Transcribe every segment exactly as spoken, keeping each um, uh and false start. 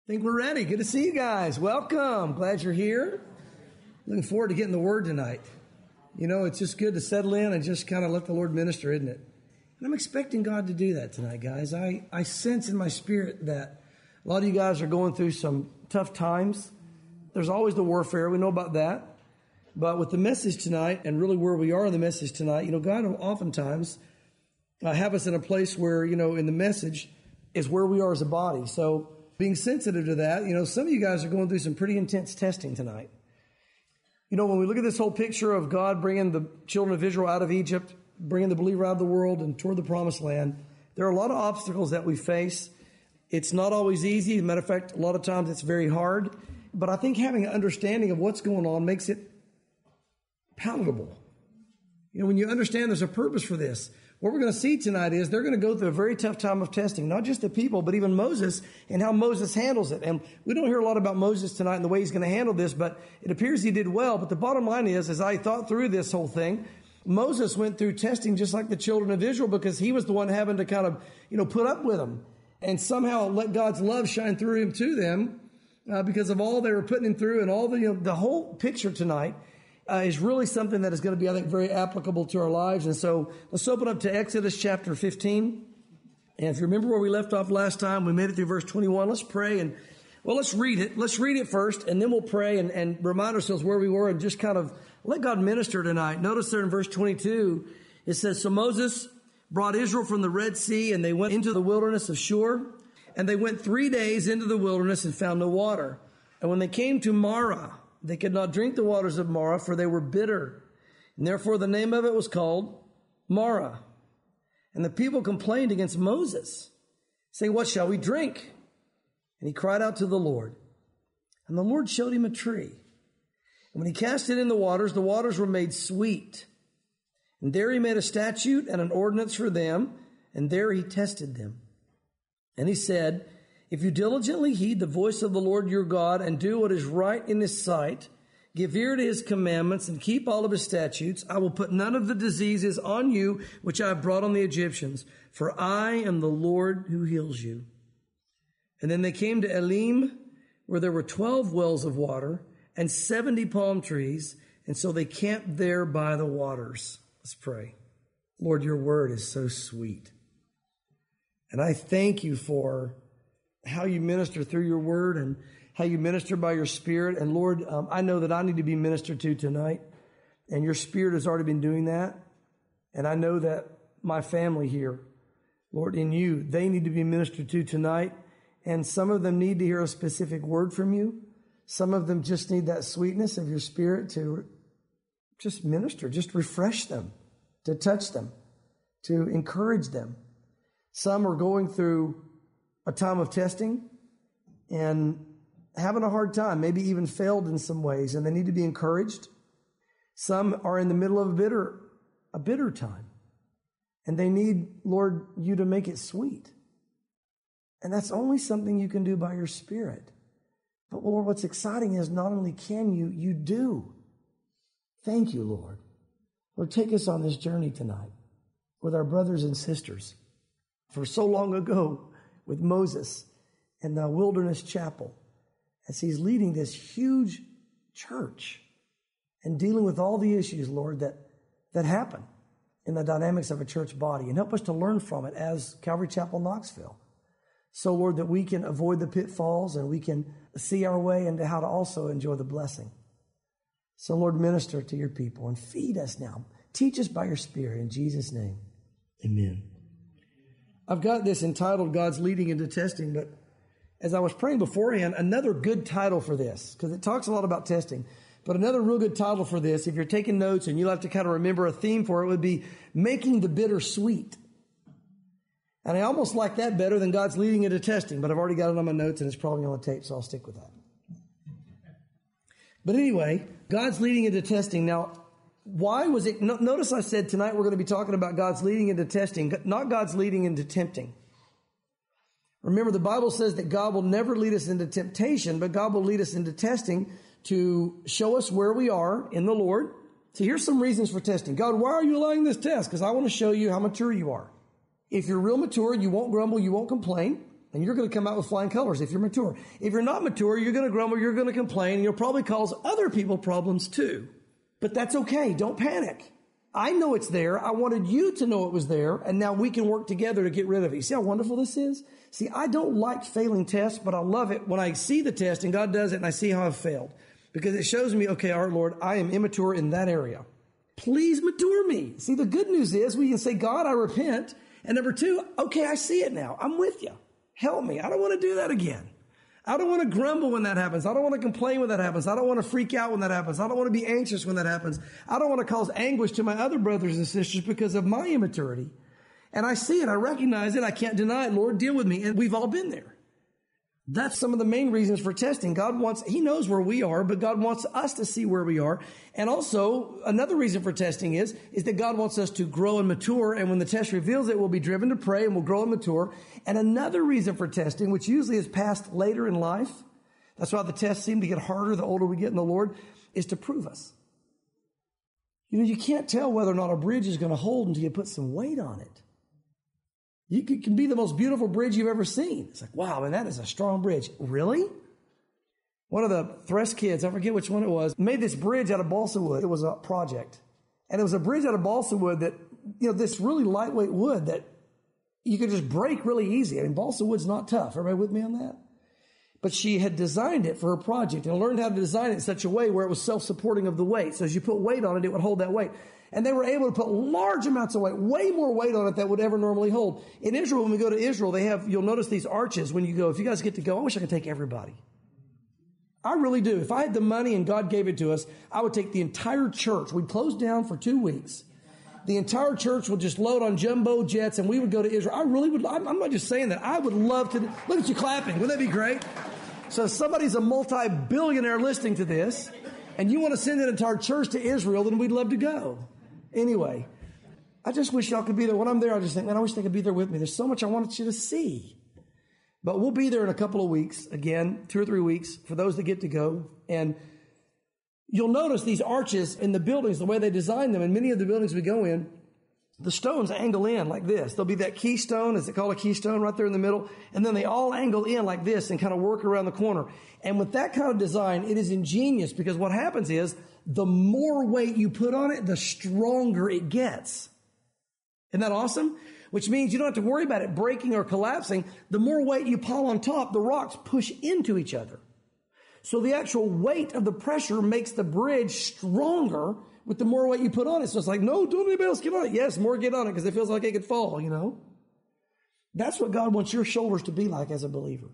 Think we're ready. Good to see you guys. Welcome. Glad you're here. Looking forward to getting the word tonight. You know, it's just good to settle in and just kind of let the Lord minister, isn't it? And I'm expecting God to do that tonight, guys. I, I sense in my spirit that a lot of you guys are going through some tough times. There's always the warfare. We know about that. But with the message tonight and really where we are in the message tonight, you know, God will oftentimes uh, have us in a place where, you know, in the message is where we are as a body. So being sensitive to that, you know, some of you guys are going through some pretty intense testing tonight. You know, when we look at this whole picture of God bringing the children of Israel out of Egypt, bringing the believer out of the world and toward the promised land, there are a lot of obstacles that we face. It's not always easy. As a matter of fact, a lot of times it's very hard. But I think having an understanding of what's going on makes it palatable. You know, when you understand there's a purpose for this, what we're going to see tonight is they're going to go through a very tough time of testing, not just the people, but even Moses and how Moses handles it. And we don't hear a lot about Moses tonight and the way he's going to handle this, but it appears he did well. But the bottom line is, as I thought through this whole thing, Moses went through testing just like the children of Israel because he was the one having to kind of, you know, put up with them and somehow let God's love shine through him to them uh, because of all they were putting him through and all the, you know, the whole picture tonight Uh, is really something that is going to be, I think, very applicable to our lives. And so let's open up to Exodus chapter fifteen. And if you remember where we left off last time, we made it through verse twenty-one. Let's pray and, well, let's read it. Let's read it first, and then we'll pray and, and remind ourselves where we were and just kind of let God minister tonight. Notice there in verse twenty-two, it says, So Moses brought Israel from the Red Sea, and they went into the wilderness of Shur. And they went three days into the wilderness and found no water. And when they came to Marah, they could not drink the waters of Marah, for they were bitter. And therefore the name of it was called Marah. And the people complained against Moses, saying, What shall we drink? And he cried out to the Lord. And the Lord showed him a tree. And when he cast it in the waters, the waters were made sweet. And there he made a statute and an ordinance for them, and there he tested them. And he said, If you diligently heed the voice of the Lord your God and do what is right in his sight, give ear to his commandments and keep all of his statutes, I will put none of the diseases on you which I have brought on the Egyptians, for I am the Lord who heals you. And then they came to Elim, where there were twelve wells of water and seventy palm trees, and so they camped there by the waters. Let's pray. Lord, your word is so sweet. And I thank you for how you minister through your word and how you minister by your spirit. And Lord, um, I know that I need to be ministered to tonight, and your spirit has already been doing that. And I know that my family here, Lord, in you, they need to be ministered to tonight. And some of them need to hear a specific word from you. Some of them just need that sweetness of your spirit to just minister, just refresh them, to touch them, to encourage them. Some are going through a time of testing and having a hard time, maybe even failed in some ways, and they need to be encouraged. Some are in the middle of a bitter, a bitter time, and they need, Lord, you to make it sweet. And that's only something you can do by your Spirit. But Lord, what's exciting is not only can you, you do. Thank you, Lord. Lord, take us on this journey tonight with our brothers and sisters. For so long ago, with Moses and the Wilderness Chapel, as he's leading this huge church and dealing with all the issues, Lord, that, that happen in the dynamics of a church body, and help us to learn from it as Calvary Chapel Knoxville. So, Lord, that we can avoid the pitfalls and we can see our way into how to also enjoy the blessing. So, Lord, minister to your people and feed us now. Teach us by your Spirit in Jesus' name. Amen. I've got this entitled God's Leading into Testing, but as I was praying beforehand, another good title for this, because it talks a lot about testing, but another real good title for this, if you're taking notes and you'll have to kind of remember a theme for it, would be Making the Bitter Sweet. And I almost like that better than God's Leading into Testing, but I've already got it on my notes and it's probably on the tape, so I'll stick with that. But anyway, God's leading into testing. Now, why was it? No, notice I said tonight we're going to be talking about God's leading into testing, not God's leading into tempting. Remember, the Bible says that God will never lead us into temptation, but God will lead us into testing to show us where we are in the Lord. So here's some reasons for testing. God, why are you allowing this test? Because I want to show you how mature you are. If you're real mature, you won't grumble, you won't complain. And you're going to come out with flying colors if you're mature. If you're not mature, you're going to grumble, you're going to complain, and you'll probably cause other people problems too. But that's okay. Don't panic. I know it's there. I wanted you to know it was there, and now we can work together to get rid of it. You see how wonderful this is? See, I don't like failing tests, but I love it when I see the test and God does it and I see how I've failed. Because it shows me, okay, our Lord, I am immature in that area. Please mature me. See, the good news is we can say, God, I repent. And number two, okay, I see it now. I'm with you. Help me. I don't want to do that again. I don't want to grumble when that happens. I don't want to complain when that happens. I don't want to freak out when that happens. I don't want to be anxious when that happens. I don't want to cause anguish to my other brothers and sisters because of my immaturity. And I see it. I recognize it. I can't deny it. Lord, deal with me. And we've all been there. That's some of the main reasons for testing. God wants, He knows where we are, but God wants us to see where we are. And also, another reason for testing is, is that God wants us to grow and mature. And when the test reveals it, we'll be driven to pray and we'll grow and mature. And another reason for testing, which usually is passed later in life, that's why the tests seem to get harder the older we get in the Lord, is to prove us. You know, you can't tell whether or not a bridge is going to hold until you put some weight on it. You can be the most beautiful bridge you've ever seen. It's like, wow, man, that is a strong bridge. Really? One of the Thress kids, I forget which one it was, made this bridge out of balsa wood. It was a project. And it was a bridge out of balsa wood that, you know, this really lightweight wood that you could just break really easy. I mean, balsa wood's not tough. Everybody with me on that? But she had designed it for her project and learned how to design it in such a way where it was self-supporting of the weight. So as you put weight on it, it would hold that weight. And they were able to put large amounts of weight, way more weight on it than would ever normally hold. In Israel, when we go to Israel, they have, you'll notice these arches when you go. If you guys get to go, I wish I could take everybody. I really do. If I had the money and God gave it to us, I would take the entire church. We'd close down for two weeks. The entire church would just load on jumbo jets and we would go to Israel. I really would. I'm not just saying that. I would love to. Look at you clapping. Wouldn't that be great? So if somebody's a multi-billionaire listening to this and you want to send an entire church to Israel, then we'd love to go. Anyway, I just wish y'all could be there. When I'm there, I just think, man, I wish they could be there with me. There's so much I wanted you to see. But we'll be there in a couple of weeks, again, two or three weeks, for those that get to go. And you'll notice these arches in the buildings, the way they design them. In many of the buildings we go in, the stones angle in like this. There'll be that keystone, is it called a keystone, right there in the middle? And then they all angle in like this and kind of work around the corner. And with that kind of design, it is ingenious because what happens is the more weight you put on it, the stronger it gets. Isn't that awesome? Which means you don't have to worry about it breaking or collapsing. The more weight you pile on top, the rocks push into each other. So the actual weight of the pressure makes the bridge stronger with the more weight you put on it. So it's like, no, don't anybody else get on it. Yes, more get on it because it feels like it could fall, you know. That's what God wants your shoulders to be like as a believer.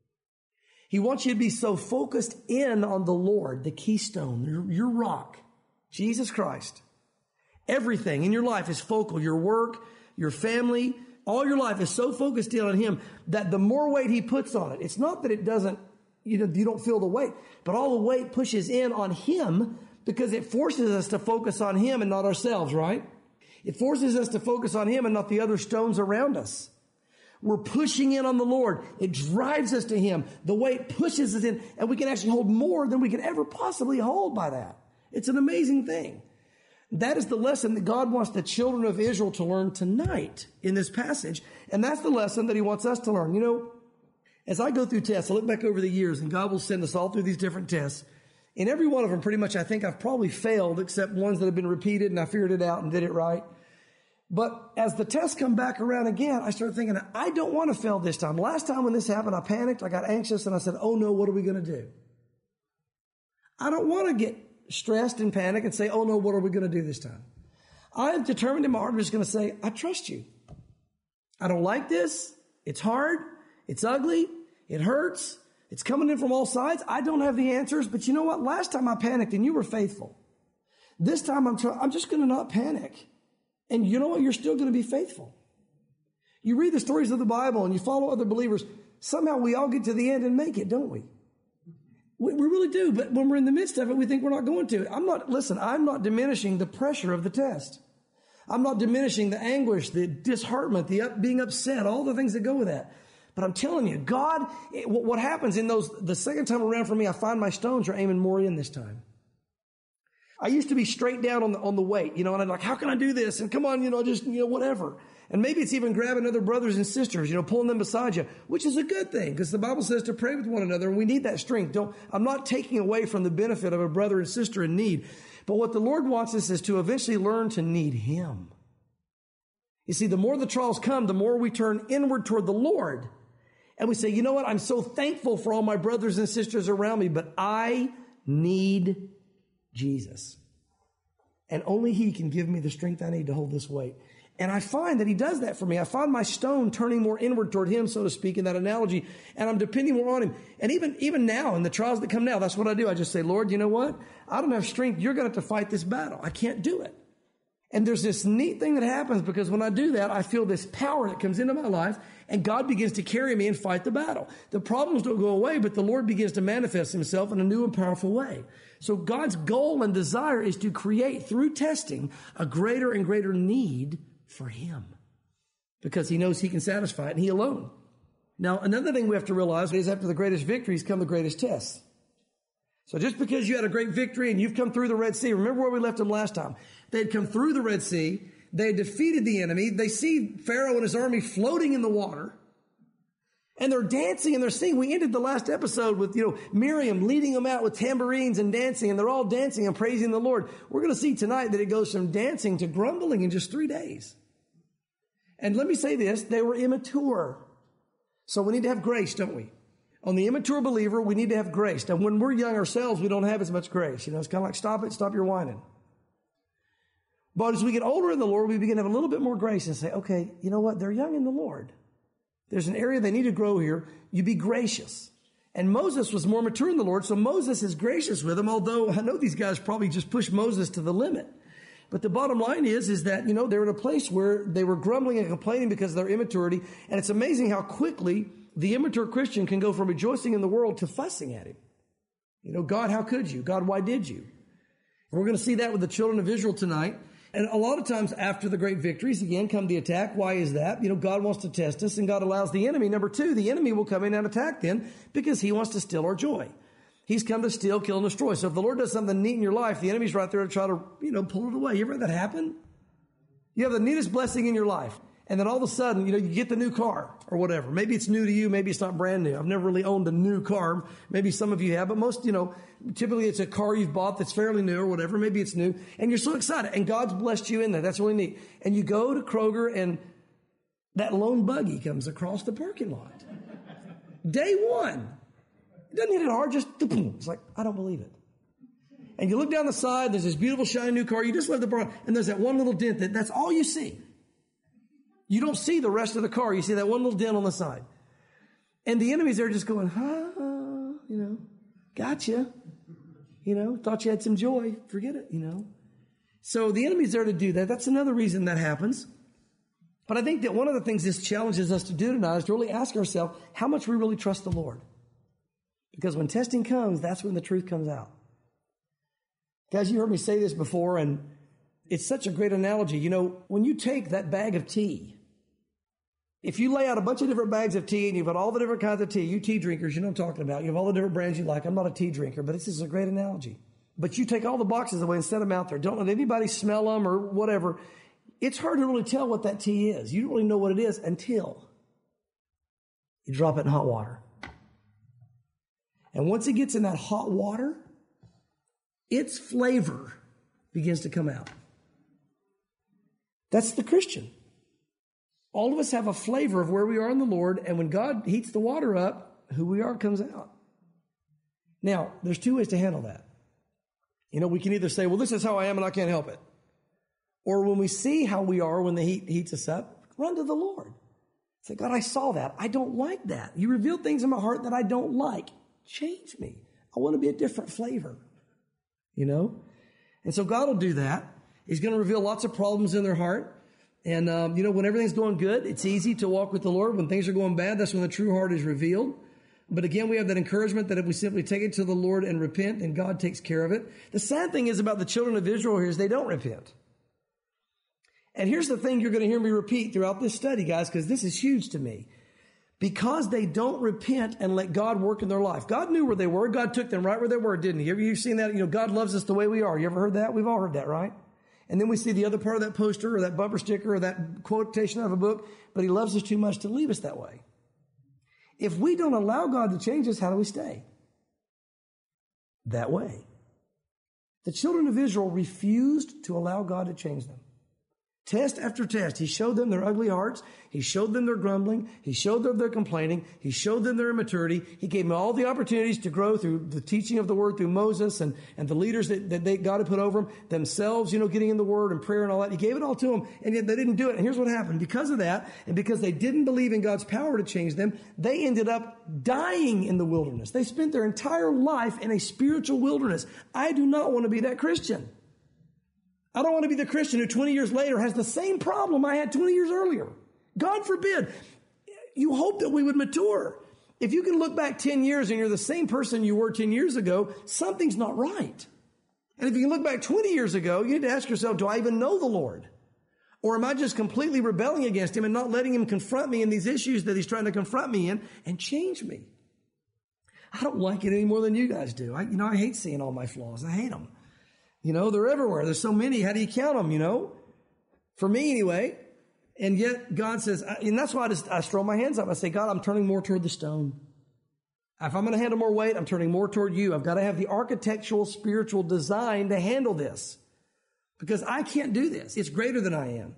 He wants you to be so focused in on the Lord, the keystone, your, your rock, Jesus Christ. Everything in your life is focal. Your work, your family, all your life is so focused in on Him that the more weight He puts on it, it's not that it doesn't, you know, you don't feel the weight, but all the weight pushes in on Him because it forces us to focus on Him and not ourselves, right? It forces us to focus on Him and not the other stones around us. We're pushing in on the Lord. It drives us to Him. The weight pushes us in, and we can actually hold more than we could ever possibly hold by that. It's an amazing thing. That is the lesson that God wants the children of Israel to learn tonight in this passage. And that's the lesson that He wants us to learn. You know, as I go through tests, I look back over the years, and God will send us all through these different tests. In every one of them, pretty much, I think I've probably failed, except ones that have been repeated, and I figured it out and did it right. But as the tests come back around again, I started thinking, I don't want to fail this time. Last time when this happened, I panicked, I got anxious, and I said, oh no, what are we going to do? I don't want to get stressed and panic and say, oh no, what are we going to do this time? I am determined in my heart, I'm just going to say, I trust you. I don't like this. It's hard. It's ugly. It hurts. It's coming in from all sides. I don't have the answers, but you know what? Last time I panicked and you were faithful. This time I'm trying, I'm just going to not panic. And you know what? You're still going to be faithful. You read the stories of the Bible and you follow other believers. Somehow we all get to the end and make it, don't we? We, we really do. But when we're in the midst of it, we think we're not going to. I'm not, listen, I'm not diminishing the pressure of the test. I'm not diminishing the anguish, the disheartenment, the up, being upset, all the things that go with that. But I'm telling you, God, it, what happens in those, the second time around for me, I find my stones are aiming more in this time. I used to be straight down on the, on the weight, you know, and I'm like, how can I do this? And come on, you know, just, you know, whatever. And maybe it's even grabbing other brothers and sisters, you know, pulling them beside you, which is a good thing because the Bible says to pray with one another and we need that strength. Don't, I'm not taking away from the benefit of a brother and sister in need. But what the Lord wants us is to eventually learn to need Him. You see, the more the trials come, the more we turn inward toward the Lord. And we say, you know what? I'm so thankful for all my brothers and sisters around me, but I need Jesus. And only He can give me the strength I need to hold this weight. And I find that He does that for me. I find my stone turning more inward toward Him, so to speak, in that analogy. And I'm depending more on Him. And even, even now, in the trials that come now, that's what I do. I just say, Lord, you know what? I don't have strength. You're going to have to fight this battle. I can't do it. And there's this neat thing that happens because when I do that, I feel this power that comes into my life and God begins to carry me and fight the battle. The problems don't go away, but the Lord begins to manifest Himself in a new and powerful way. So God's goal and desire is to create through testing a greater and greater need for Him because He knows He can satisfy it and He alone. Now, another thing we have to realize is after the greatest victories come the greatest tests. So just because you had a great victory and you've come through the Red Sea, remember where we left them last time. They had come through the Red Sea. They had defeated the enemy. They see Pharaoh and his army floating in the water. And they're dancing and they're singing. We ended the last episode with, you know, Miriam leading them out with tambourines and dancing. And they're all dancing and praising the Lord. We're going to see tonight that it goes from dancing to grumbling in just three days. And let me say this, they were immature. So we need to have grace, don't we? On the immature believer, we need to have grace. Now, when we're young ourselves, we don't have as much grace. You know, it's kind of like, stop it, stop your whining. But as we get older in the Lord, we begin to have a little bit more grace and say, okay, you know what? They're young in the Lord. There's an area they need to grow here. You be gracious. And Moses was more mature in the Lord, so Moses is gracious with them, although I know these guys probably just pushed Moses to the limit. But the bottom line is, is that, you know, they're in a place where they were grumbling and complaining because of their immaturity. And it's amazing how quickly the immature Christian can go from rejoicing in the world to fussing at Him. You know, God, how could you? God, why did you? And we're going to see that with the children of Israel tonight. And a lot of times after the great victories, again, come the attack. Why is that? You know, God wants to test us and God allows the enemy. Number two, the enemy will come in and attack then because he wants to steal our joy. He's come to steal, kill, and destroy. So if the Lord does something neat in your life, the enemy's right there to try to, you know, pull it away. You ever had that happen? You have the neatest blessing in your life. And then all of a sudden, you know, you get the new car or whatever. Maybe it's new to you. Maybe it's not brand new. I've never really owned a new car. Maybe some of you have, but most, you know, typically it's a car you've bought that's fairly new or whatever. Maybe it's new and you're so excited and God's blessed you in there. That's really neat. And you go to Kroger and that lone buggy comes across the parking lot. Day one. It doesn't hit it hard. Just, it's like, I don't believe it. And you look down the side, there's this beautiful shiny new car. You just left the bar and there's that one little dent that that's all you see. You don't see the rest of the car. You see that one little dent on the side. And the enemy's there just going, huh, you know, gotcha. You know, thought you had some joy. Forget it, you know. So the enemy's there to do that. That's another reason that happens. But I think that one of the things this challenges us to do tonight is to really ask ourselves how much we really trust the Lord. Because when testing comes, that's when the truth comes out. Guys, you heard me say this before, and it's such a great analogy. You know, when you take that bag of tea, if you lay out a bunch of different bags of tea and you've got all the different kinds of tea, you tea drinkers, you know what I'm talking about. You have all the different brands you like. I'm not a tea drinker, but this is a great analogy. But you take all the boxes away and set them out there. Don't let anybody smell them or whatever. It's hard to really tell what that tea is. You don't really know what it is until you drop it in hot water. And once it gets in that hot water, its flavor begins to come out. That's the Christian. All of us have a flavor of where we are in the Lord, and when God heats the water up, who we are comes out. Now, there's two ways to handle that. You know, we can either say, well, this is how I am and I can't help it. Or when we see how we are when the heat heats us up, run to the Lord. Say, God, I saw that. I don't like that. You revealed things in my heart that I don't like. Change me. I want to be a different flavor. You know? And so God will do that. He's going to reveal lots of problems in their heart. And, um, you know, when everything's going good, it's easy to walk with the Lord. When things are going bad, that's when the true heart is revealed. But again, we have that encouragement that if we simply take it to the Lord and repent, and God takes care of it. The sad thing is about the children of Israel here is they don't repent. And here's the thing you're going to hear me repeat throughout this study, guys, because this is huge to me. because they don't repent and let God work in their life. God knew where they were. God took them right where they were, didn't he? Have you seen that? You know, God loves us the way we are. You ever heard that? We've all heard that, right? And then we see the other part of that poster or that bumper sticker or that quotation out of a book, but he loves us too much to leave us that way. If we don't allow God to change us, how do we stay that way? The children of Israel refused to allow God to change them. Test after test, he showed them their ugly hearts. He showed them their grumbling. He showed them their complaining. He showed them their immaturity. He gave them all the opportunities to grow through the teaching of the word through Moses and, and the leaders that, that they, God had put over them, themselves, you know, getting in the word and prayer and all that. He gave it all to them, and yet they didn't do it. And here's what happened. Because of that, and because they didn't believe in God's power to change them, they ended up dying in the wilderness. They spent their entire life in a spiritual wilderness. I do not want to be that Christian. I don't want to be the Christian who twenty years later has the same problem I had twenty years earlier. God forbid. You hope that we would mature. If you can look back ten years and you're the same person you were ten years ago, something's not right. And if you can look back twenty years ago, you need to ask yourself, do I even know the Lord? Or am I just completely rebelling against him and not letting him confront me in these issues that he's trying to confront me in and change me? I don't like it any more than you guys do. I, you know, I hate seeing all my flaws. I hate them. You know, they're everywhere. There's so many. How do you count them, you know? For me, anyway. And yet, God says, and that's why I just, I throw my hands up. I say, God, I'm turning more toward the stone. If I'm going to handle more weight, I'm turning more toward you. I've got to have the architectural, spiritual design to handle this. Because I can't do this. It's greater than I am.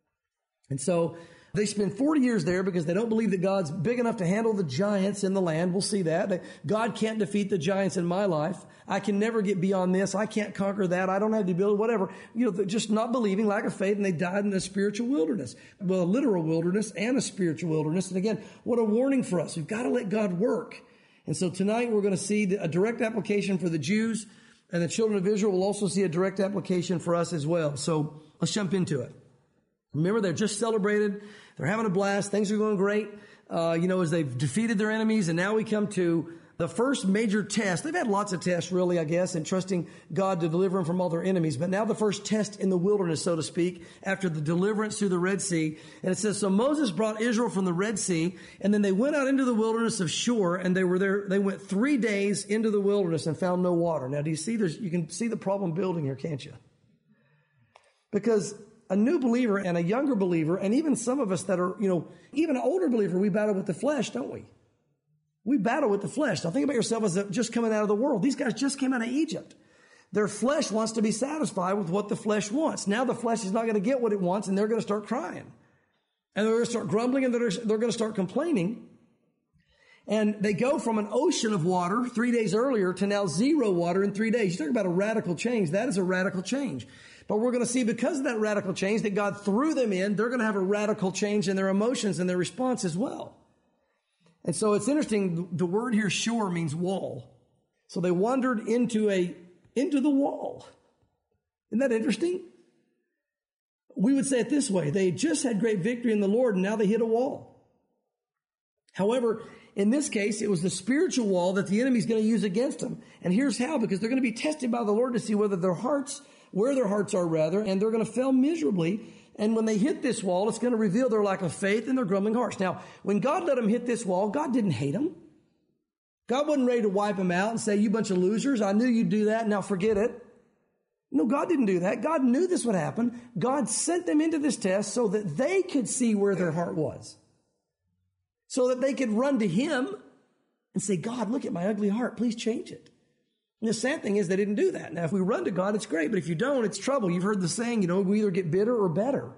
And so, they spend forty years there because they don't believe that God's big enough to handle the giants in the land. We'll see that. God can't defeat the giants in my life. I can never get beyond this. I can't conquer that. I don't have the ability, whatever. You know, just not believing, lack of faith, and they died in a spiritual wilderness. Well, a literal wilderness and a spiritual wilderness. And again, what a warning for us. We've got to let God work. And so tonight we're going to see a direct application for the Jews, and the children of Israel will also see a direct application for us as well. So let's jump into it. Remember, they're just celebrated. They're having a blast. Things are going great, uh, you know, as they've defeated their enemies. And now we come to the first major test. They've had lots of tests, really, I guess, in trusting God to deliver them from all their enemies. But now the first test in the wilderness, so to speak, after the deliverance through the Red Sea. And it says, so Moses brought Israel from the Red Sea, and then they went out into the wilderness of Shur, and they were there. They went three days into the wilderness and found no water. Now, do you see? There's, you can see the problem building here, can't you? Because a new believer and a younger believer, and even some of us that are, you know, even an older believer, we battle with the flesh, don't we? We battle with the flesh. Now think about yourself as just coming out of the world. These guys just came out of Egypt. Their flesh wants to be satisfied with what the flesh wants. Now the flesh is not going to get what it wants, and they're going to start crying. And they're going to start grumbling, and they're, they're going to start complaining. And they go from an ocean of water three days earlier to now zero water in three days. You talk about a radical change. That is a radical change. But we're going to see because of that radical change that God threw them in, they're going to have a radical change in their emotions and their response as well. And so it's interesting. The word here, shore, means wall. So they wandered into a, into the wall. Isn't that interesting? We would say it this way. They just had great victory in the Lord, and now they hit a wall. However, in this case, it was the spiritual wall that the enemy is going to use against them. And here's how, because they're going to be tested by the Lord to see whether their hearts, where their hearts are rather, and they're going to fail miserably. And when they hit this wall, it's going to reveal their lack of faith and their grumbling hearts. Now, when God let them hit this wall, God didn't hate them. God wasn't ready to wipe them out and say, you bunch of losers, I knew you'd do that, now forget it. No, God didn't do that. God knew this would happen. God sent them into this test so that they could see where their heart was. So that they could run to Him and say, God, look at my ugly heart. Please change it. And the sad thing is they didn't do that. Now, if we run to God, it's great. But if you don't, it's trouble. You've heard the saying, you know, we either get bitter or better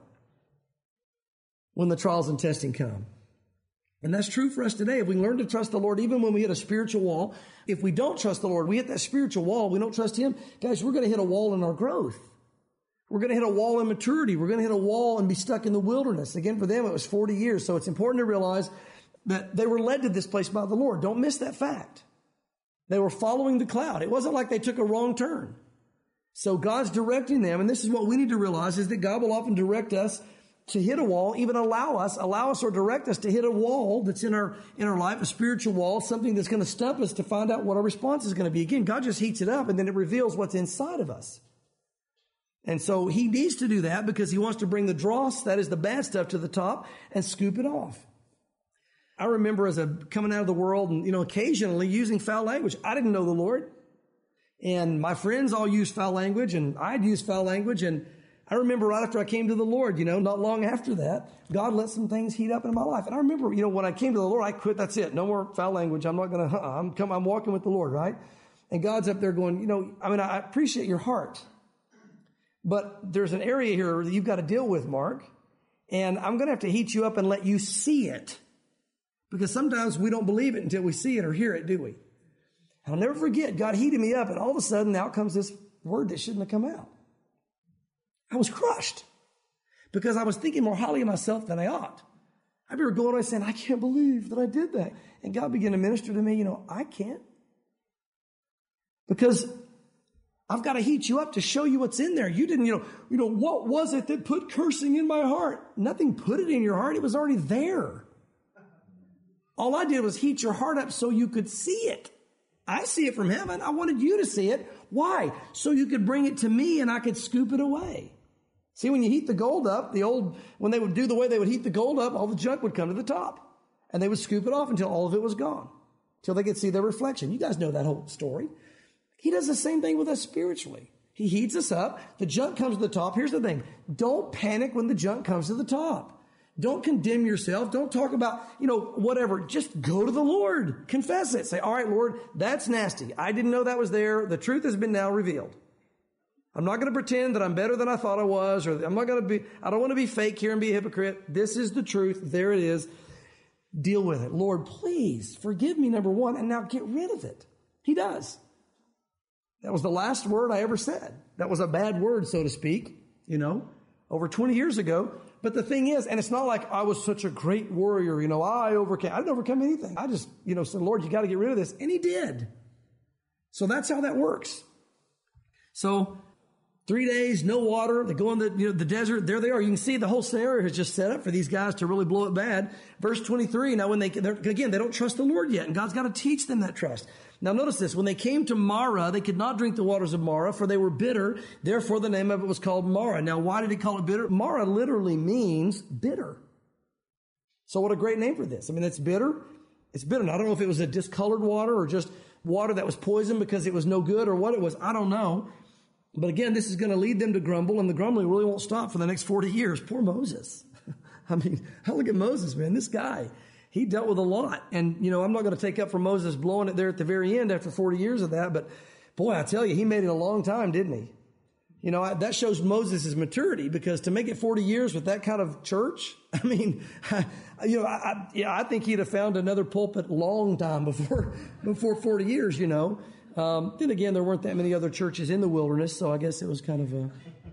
when the trials and testing come. And that's true for us today. If we learn to trust the Lord, even when we hit a spiritual wall, if we don't trust the Lord, we hit that spiritual wall, we don't trust Him, guys, we're going to hit a wall in our growth. We're going to hit a wall in maturity. We're going to hit a wall and be stuck in the wilderness. Again, for them, it was forty years. So it's important to realize that they were led to this place by the Lord. Don't miss that fact. They were following the cloud. It wasn't like they took a wrong turn. So God's directing them, and this is what we need to realize, is that God will often direct us to hit a wall, even allow us, allow us or direct us to hit a wall that's in our, in our life, a spiritual wall, something that's going to stump us to find out what our response is going to be. Again, God just heats it up, and then it reveals what's inside of us. And so He needs to do that because He wants to bring the dross, that is the bad stuff, to the top and scoop it off. I remember as a coming out of the world and, you know, occasionally using foul language. I didn't know the Lord. And my friends all used foul language, and I'd use foul language. And I remember right after I came to the Lord, you know, not long after that, God let some things heat up in my life. And I remember, you know, when I came to the Lord, I quit. That's it. No more foul language. I'm not going to, I'm come, I'm walking with the Lord, right? And God's up there going, you know, I mean, I appreciate your heart, but there's an area here that you've got to deal with, Mark. And I'm going to have to heat you up and let you see it. Because sometimes we don't believe it until we see it or hear it, do we? And I'll never forget, God heated me up, and all of a sudden, out comes this word that shouldn't have come out. I was crushed because I was thinking more highly of myself than I ought. I remember going away saying, I can't believe that I did that. And God began to minister to me, you know, I can't. Because I've got to heat you up to show you what's in there. You didn't, you know, you know, what was it that put cursing in my heart? Nothing put it in your heart. It was already there. All I did was heat your heart up so you could see it. I see it from heaven. I wanted you to see it. Why? So you could bring it to me and I could scoop it away. See, when you heat the gold up, the old, when they would do the way they would heat the gold up, all the junk would come to the top. And they would scoop it off until all of it was gone. Till they could see their reflection. You guys know that whole story. He does the same thing with us spiritually. He heats us up. The junk comes to the top. Here's the thing. Don't panic when the junk comes to the top. Don't condemn yourself. Don't talk about, you know, whatever. Just go to the Lord. Confess it. Say, all right, Lord, that's nasty. I didn't know that was there. The truth has been now revealed. I'm not going to pretend that I'm better than I thought I was, or I'm not going to be, I don't want to be fake here and be a hypocrite. This is the truth. There it is. Deal with it. Lord, please forgive me, number one, and now get rid of it. He does. That was the last word I ever said. That was a bad word, so to speak, you know, over twenty years ago. But the thing is, and it's not like I was such a great warrior, you know, I overcame. I didn't overcome anything. I just, you know, said, Lord, you got to get rid of this. And he did. So that's how that works. So three days, no water. They go in the, you know, the desert. There they are. You can see the whole scenario is just set up for these guys to really blow it bad. Verse twenty-three. Now, when they, again, they don't trust the Lord yet, and God's got to teach them that trust. Now, notice this. When they came to Marah, they could not drink the waters of Marah, for they were bitter. Therefore, the name of it was called Marah. Now, why did he call it bitter? Marah literally means bitter. So what a great name for this. I mean, it's bitter. It's bitter. Now, I don't know if it was a discolored water or just water that was poisoned because it was no good or what it was. I don't know. But again, this is going to lead them to grumble, and the grumbling really won't stop for the next forty years. Poor Moses. I mean, I look at Moses, man, this guy, he dealt with a lot. And, you know, I'm not going to take up for Moses blowing it there at the very end after forty years of that. But boy, I tell you, he made it a long time, didn't he? You know, I, that shows Moses' maturity, because to make it forty years with that kind of church, I mean, I, you know, I, I, yeah, I think he'd have found another pulpit long time before, before forty years, you know. Um, then again, there weren't that many other churches in the wilderness, so I guess it was kind of uh,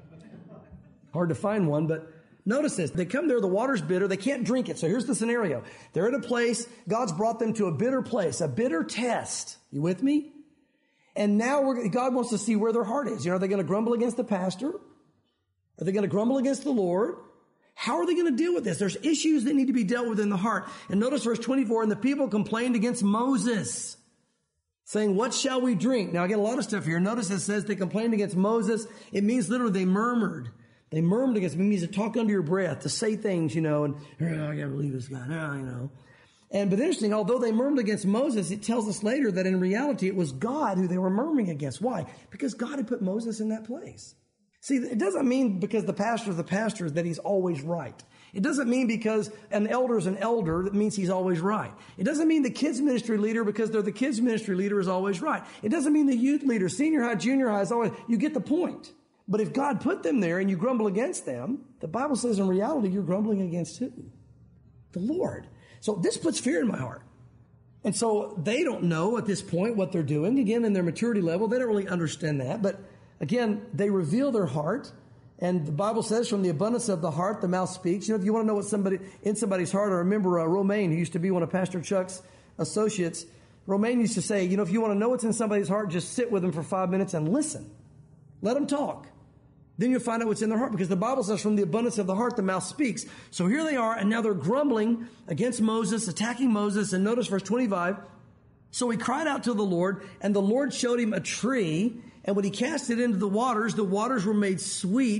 hard to find one. But notice this. They come there, the water's bitter. They can't drink it. So here's the scenario. They're at a place, God's brought them to a bitter place, a bitter test. You with me? And now we're, God wants to see where their heart is. You know, are they going to grumble against the pastor? Are they going to grumble against the Lord? How are they going to deal with this? There's issues that need to be dealt with in the heart. And notice verse twenty-four, and the people complained against Moses, saying, what shall we drink? Now, I get a lot of stuff here. Notice it says they complained against Moses. It means literally they murmured. They murmured against him. It means to talk under your breath, to say things, you know, and, oh, I can't believe this guy, oh, you know. And, but interesting, although they murmured against Moses, it tells us later that in reality it was God who they were murmuring against. Why? Because God had put Moses in that place. See, it doesn't mean because the pastor is the pastor that he's always right. It doesn't mean because an elder is an elder that means he's always right. It doesn't mean the kids ministry leader because they're the kids ministry leader is always right. It doesn't mean the youth leader, senior high, junior high is always, you get the point. But if God put them there and you grumble against them, the Bible says in reality you're grumbling against who? The Lord. So this puts fear in my heart. And so they don't know at this point what they're doing. Again, in their maturity level, they don't really understand that. But again, they reveal their heart. And the Bible says from the abundance of the heart, the mouth speaks. You know, if you want to know what's somebody in somebody's heart, I remember uh, Romaine, who used to be one of Pastor Chuck's associates. Romaine used to say, you know, if you want to know what's in somebody's heart, just sit with them for five minutes and listen. Let them talk. Then you'll find out what's in their heart, because the Bible says from the abundance of the heart, the mouth speaks. So here they are, and now they're grumbling against Moses, attacking Moses. And notice verse twenty-five. So he cried out to the Lord, and the Lord showed him a tree. And when he cast it into the waters, the waters were made sweet.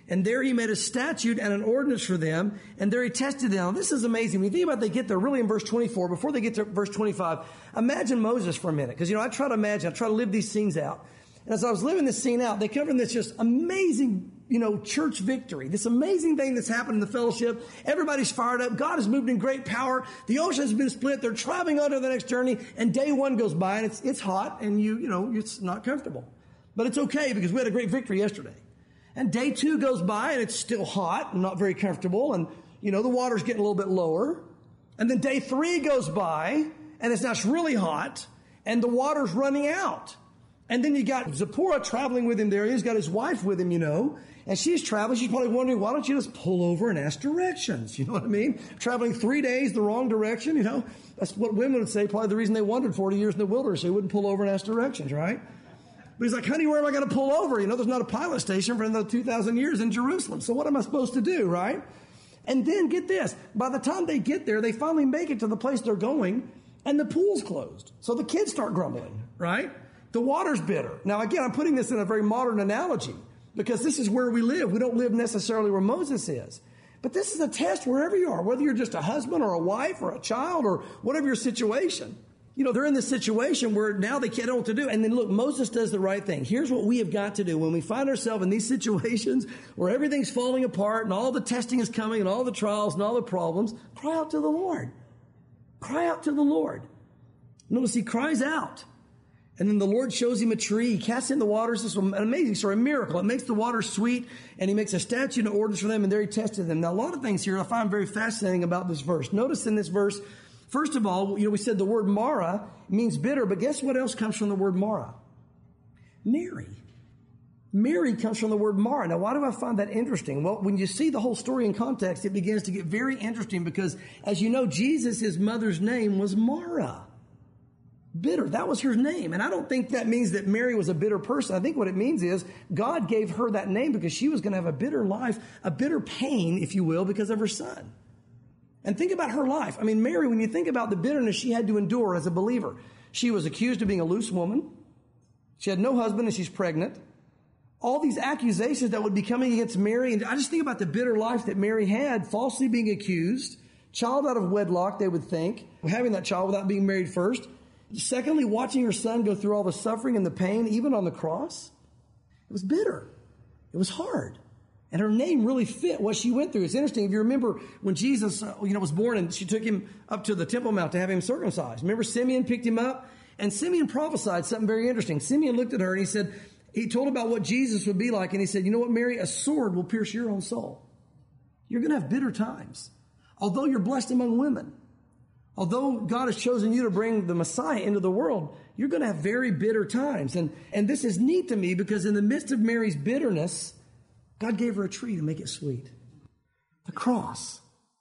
And there he made a statute and an ordinance for them, and there he tested them. Now, this is amazing. When you think about it, they get there really in verse twenty-four, before they get to verse twenty-five, imagine Moses for a minute. Because, you know, I try to imagine, I try to live these scenes out. And as I was living this scene out, they covered this just amazing, you know, church victory. This amazing thing that's happened in the fellowship. Everybody's fired up. God has moved in great power. The ocean has been split. They're traveling on to the next journey. And day one goes by, and it's, it's hot, and you, you know, it's not comfortable. But it's okay because we had a great victory yesterday. And day two goes by, and it's still hot and not very comfortable. And, you know, the water's getting a little bit lower. And then day three goes by, and it's now really hot, and the water's running out. And then you got Zipporah traveling with him there. He's got his wife with him, you know. And she's traveling. She's probably wondering, why don't you just pull over and ask directions? You know what I mean? Traveling three days the wrong direction, you know. That's what women would say, probably the reason they wandered forty years in the wilderness. They wouldn't pull over and ask directions, right? But he's like, honey, where am I going to pull over? You know, there's not a pilot station for another two thousand years in Jerusalem. So what am I supposed to do, right? And then get this. By the time they get there, they finally make it to the place they're going, and the pool's closed. So the kids start grumbling, right? The water's bitter. Now, again, I'm putting this in a very modern analogy because this is where we live. We don't live necessarily where Moses is. But this is a test wherever you are, whether you're just a husband or a wife or a child or whatever your situation. You know, they're in this situation where now they can't know what to do. And then look, Moses does the right thing. Here's what we have got to do when we find ourselves in these situations where everything's falling apart and all the testing is coming and all the trials and all the problems. Cry out to the Lord. Cry out to the Lord. Notice he cries out. And then the Lord shows him a tree. He casts in the waters. This is an amazing story, a miracle. It makes the water sweet, and he makes a statute and orders for them, and there he tested them. Now, a lot of things here I find very fascinating about this verse. Notice in this verse, first of all, you know, we said the word Mara means bitter, but guess what else comes from the word Mara? Mary. Mary comes from the word Mara. Now, why do I find that interesting? Well, when you see the whole story in context, it begins to get very interesting because, as you know, Jesus, his mother's name was Mara. Bitter. That was her name. And I don't think that means that Mary was a bitter person. I think what it means is God gave her that name because she was going to have a bitter life, a bitter pain, if you will, because of her son. And think about her life. I mean, Mary, when you think about the bitterness she had to endure as a believer, she was accused of being a loose woman. She had no husband and she's pregnant. All these accusations that would be coming against Mary. And I just think about the bitter life that Mary had, falsely being accused, child out of wedlock, they would think, having that child without being married first. Secondly, watching her son go through all the suffering and the pain, even on the cross. It was bitter. It was hard. And her name really fit what she went through. It's interesting. If you remember when Jesus, uh, you know, was born and she took him up to the Temple Mount to have him circumcised. Remember Simeon picked him up and Simeon prophesied something very interesting. Simeon looked at her and he said, he told about what Jesus would be like. And he said, you know what, Mary, a sword will pierce your own soul. You're going to have bitter times. Although you're blessed among women. Although God has chosen you to bring the Messiah into the world, you're going to have very bitter times. And, and this is neat to me because in the midst of Mary's bitterness, God gave her a tree to make it sweet. The cross.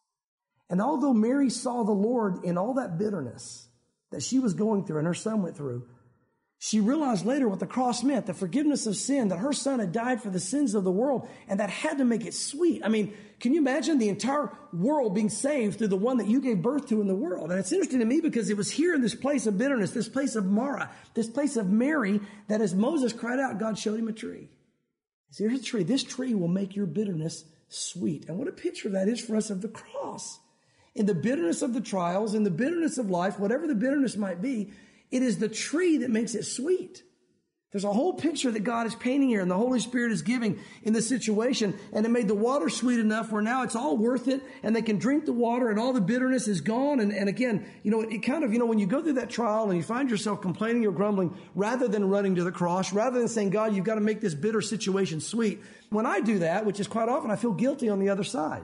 And although Mary saw the Lord in all that bitterness that she was going through and her son went through, she realized later what the cross meant, the forgiveness of sin, that her son had died for the sins of the world, and that had to make it sweet. I mean, can you imagine the entire world being saved through the one that you gave birth to in the world? And it's interesting to me because it was here in this place of bitterness, this place of Mara, this place of Mary, that as Moses cried out, God showed him a tree. He said, here's a tree. This tree will make your bitterness sweet. And what a picture that is for us of the cross. In the bitterness of the trials, in the bitterness of life, whatever the bitterness might be, it is the tree that makes it sweet. There's a whole picture that God is painting here and the Holy Spirit is giving in this situation. And it made the water sweet enough where now it's all worth it and they can drink the water and all the bitterness is gone. And, and again, you know, it, it kind of, you know, when you go through that trial and you find yourself complaining or grumbling, rather than running to the cross, rather than saying, God, you've got to make this bitter situation sweet. When I do that, which is quite often, I feel guilty on the other side.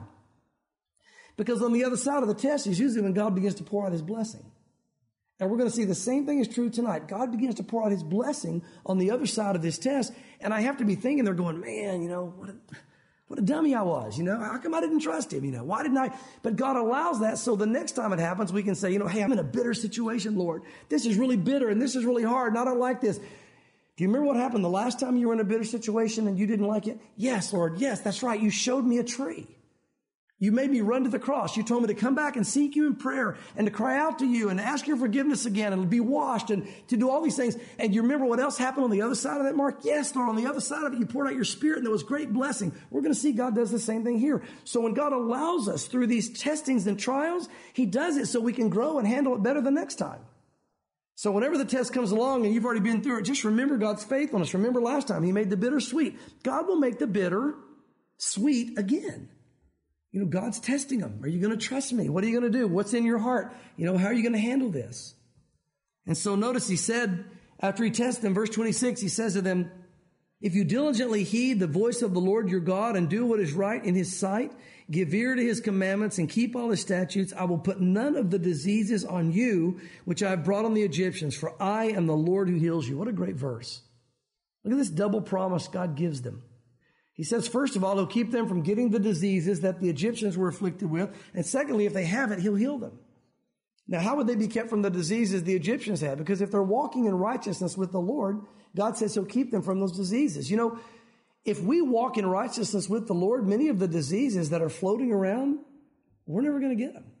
Because on the other side of the test is usually when God begins to pour out his blessing. And we're going to see the same thing is true tonight. God begins to pour out his blessing on the other side of this test. And I have to be thinking, they're going, man, you know, what a, what a dummy I was. You know, how come I didn't trust him? You know, why didn't I? But God allows that. So the next time it happens, we can say, you know, hey, I'm in a bitter situation, Lord. This is really bitter and this is really hard and I don't like this. Do you remember what happened the last time you were in a bitter situation and you didn't like it? Yes, Lord. Yes, that's right. You showed me a tree. You made me run to the cross. You told me to come back and seek you in prayer and to cry out to you and ask your forgiveness again and be washed and to do all these things. And you remember what else happened on the other side of that, Mark? Yes, Lord, on the other side of it, you poured out your Spirit and there was great blessing. We're going to see God does the same thing here. So when God allows us through these testings and trials, He does it so we can grow and handle it better the next time. So whenever the test comes along and you've already been through it, just remember God's faithfulness. Remember last time He made the bitter sweet. God will make the bitter sweet again. You know, God's testing them. Are you going to trust me? What are you going to do? What's in your heart? You know, how are you going to handle this? And so notice He said, after He tested them, verse twenty-six, He says to them, if you diligently heed the voice of the Lord your God and do what is right in His sight, give ear to His commandments and keep all His statutes, I will put none of the diseases on you which I have brought on the Egyptians, for I am the Lord who heals you. What a great verse. Look at this double promise God gives them. He says, first of all, He'll keep them from getting the diseases that the Egyptians were afflicted with. And secondly, if they have it, He'll heal them. Now, how would they be kept from the diseases the Egyptians had? Because if they're walking in righteousness with the Lord, God says He'll keep them from those diseases. You know, if we walk in righteousness with the Lord, many of the diseases that are floating around, we're never going to get them.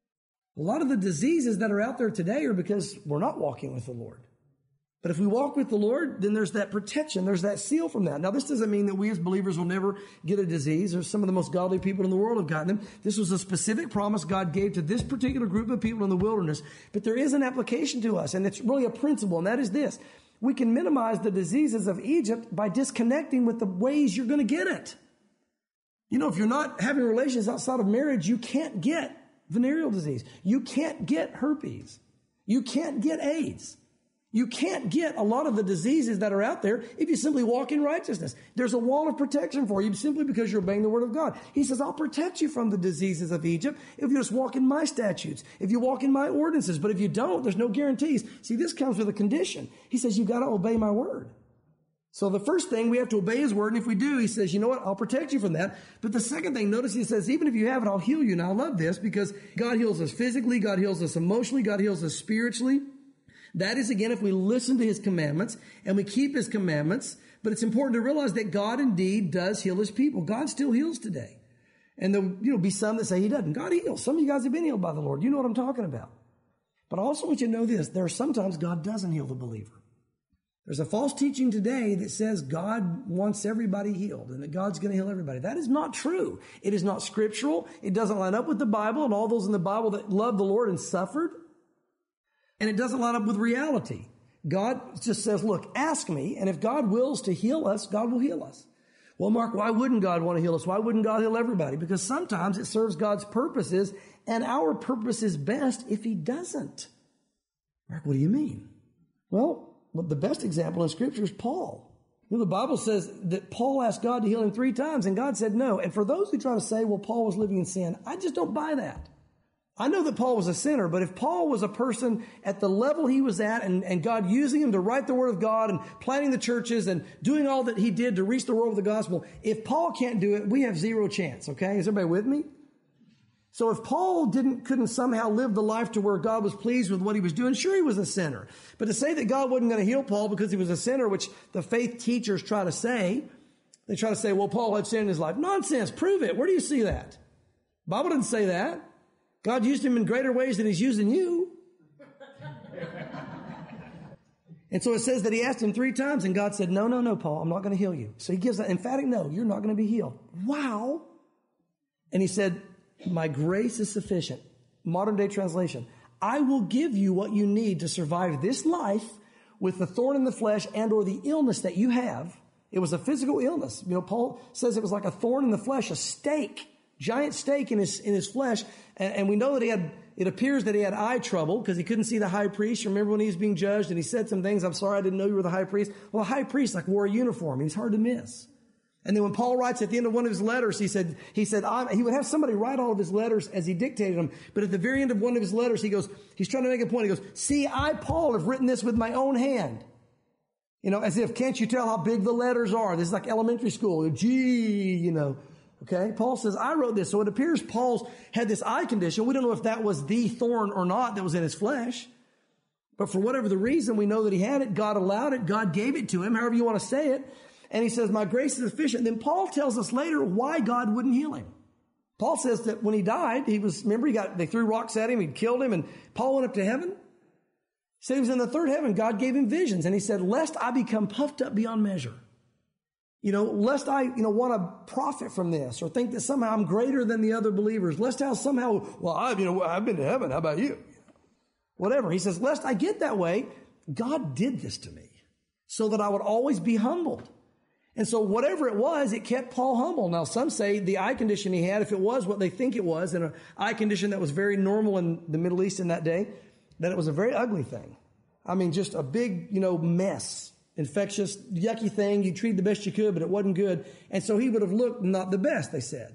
A lot of the diseases that are out there today are because we're not walking with the Lord. But if we walk with the Lord, then there's that protection. There's that seal from that. Now, this doesn't mean that we as believers will never get a disease. There's some of the most godly people in the world have gotten them. This was a specific promise God gave to this particular group of people in the wilderness. But there is an application to us, and it's really a principle, and that is this. We can minimize the diseases of Egypt by disconnecting with the ways you're going to get it. You know, if you're not having relations outside of marriage, you can't get venereal disease. You can't get herpes. You can't get AIDS. You can't get a lot of the diseases that are out there if you simply walk in righteousness. There's a wall of protection for you simply because you're obeying the word of God. He says, I'll protect you from the diseases of Egypt if you just walk in my statutes, if you walk in my ordinances. But if you don't, there's no guarantees. See, this comes with a condition. He says, you've got to obey my word. So the first thing, we have to obey His word. And if we do, He says, you know what? I'll protect you from that. But the second thing, notice He says, even if you have it, I'll heal you. Now, I love this because God heals us physically. God heals us emotionally. God heals us spiritually. That is, again, if we listen to His commandments and we keep His commandments. But it's important to realize that God indeed does heal His people. God still heals today. And there'll you know, be some that say He doesn't. God heals. Some of you guys have been healed by the Lord. You know what I'm talking about. But I also want you to know this. There are sometimes God doesn't heal the believer. There's a false teaching today that says God wants everybody healed and that God's going to heal everybody. That is not true. It is not scriptural. It doesn't line up with the Bible and all those in the Bible that loved the Lord and suffered. And it doesn't line up with reality. God just says, look, ask me, and if God wills to heal us, God will heal us. Well, Mark, why wouldn't God want to heal us? Why wouldn't God heal everybody? Because sometimes it serves God's purposes, and our purpose is best if He doesn't. Mark, what do you mean? Well, the best example in Scripture is Paul. You know, the Bible says that Paul asked God to heal him three times, and God said no. And for those who try to say, well, Paul was living in sin, I just don't buy that. I know that Paul was a sinner, but if Paul was a person at the level he was at and, and God using him to write the word of God and planting the churches and doing all that he did to reach the world with the gospel, if Paul can't do it, we have zero chance, okay? Is everybody with me? So if Paul didn't, couldn't somehow live the life to where God was pleased with what he was doing, sure, he was a sinner. But to say that God wasn't going to heal Paul because he was a sinner, which the faith teachers try to say, they try to say, well, Paul had sin in his life. Nonsense. Prove it. Where do you see that? The Bible didn't say that. God used him in greater ways than He's using you. And so it says that He asked him three times and God said, no, no, no, Paul, I'm not going to heal you. So He gives an emphatic no, you're not going to be healed. Wow. And He said, my grace is sufficient. Modern day translation. I will give you what you need to survive this life with the thorn in the flesh and or the illness that you have. It was a physical illness. You know, Paul says it was like a thorn in the flesh, a stake. Giant stake in his in his flesh, and, and we know that he had. It appears that he had eye trouble because he couldn't see the high priest. Remember when he was being judged, and he said some things. I'm sorry, I didn't know you were the high priest. Well, the high priest like wore a uniform. He's hard to miss. And then when Paul writes at the end of one of his letters, he said he said I'm, he would have somebody write all of his letters as he dictated them. But at the very end of one of his letters, he goes, he's trying to make a point. He goes, "See, I Paul have written this with my own hand." You know, as if can't you tell how big the letters are? This is like elementary school. Gee, you know. Okay, Paul says, I wrote this. So it appears Paul's had this eye condition. We don't know if that was the thorn or not that was in his flesh. But for whatever the reason, we know that he had it. God allowed it. God gave it to him, however you want to say it. And he says, my grace is sufficient. Then Paul tells us later why God wouldn't heal him. Paul says that when he died, he was, remember, he got, they threw rocks at him, he killed him, and Paul went up to heaven. He said he was in the third heaven. God gave him visions, and he said, lest I become puffed up beyond measure. You know, lest I, you know, want to profit from this or think that somehow I'm greater than the other believers. Lest I somehow, well, I've, you know, I've been to heaven. How about you? Whatever. He says, lest I get that way, God did this to me so that I would always be humbled. And so whatever it was, it kept Paul humble. Now, some say the eye condition he had, if it was what they think it was, and an eye condition that was very normal in the Middle East in that day, that it was a very ugly thing. I mean, just a big, you know, mess, infectious, yucky thing. You treated the best you could, but it wasn't good. And so he would have looked not the best, they said.